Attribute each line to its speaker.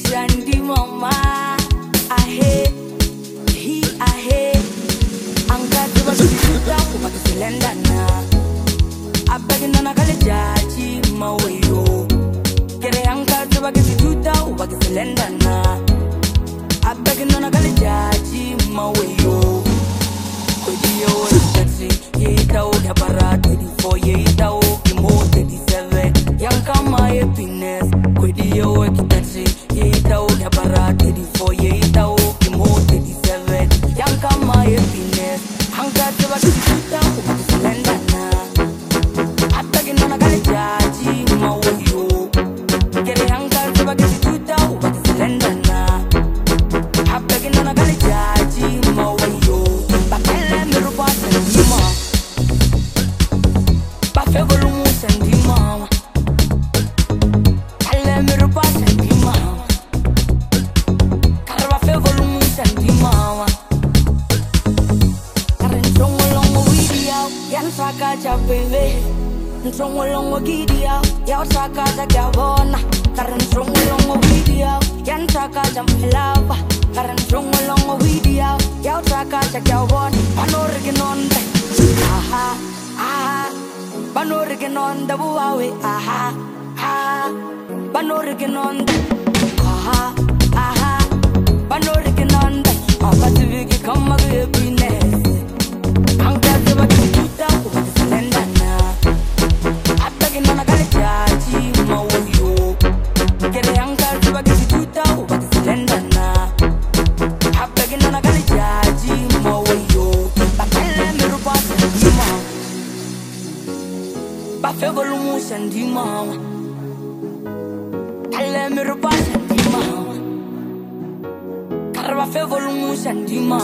Speaker 1: Randy mama, ahe, he ahe. Angkat coba kita ubat selendana. Abagi nana kali jaji mawayo. Kere angkat coba kita ubat selendana. Abagi nana kali jaji mawayo. Kodiyo taxi, kita udah parat di 4 kimo 37. Yang kama happiness. Kodiyo taxi, kita udah parat di 4 kimo 37. Yang kama happiness. Angkat coba kita ubat selendana. Abagi nana kali jaji mawayo. Kere angkat coba kita ubat selendana. Abagi nana kali jaji mawayo. Trongolongo gidia, yao saka za gavona. Karan trongolongo video, yan saka za melava. Karan trongolongo video, yao saka za gavona. Panoriginonde, aha, aha. Panoriginonde buawe, aha, aha. Panoriginonde, aha, aha. Panoriginonde, apatuviki kama happiness. Angka coba kita ubat selendana. Abagi nana kali jaji mawayo. Kere angka coba kita ubat selendana. Abagi nana kali jaji mawayo. Bakale merupa sendima. Bafe volumu sendima. Kale merupa sendima. Karba fe volumu sendima.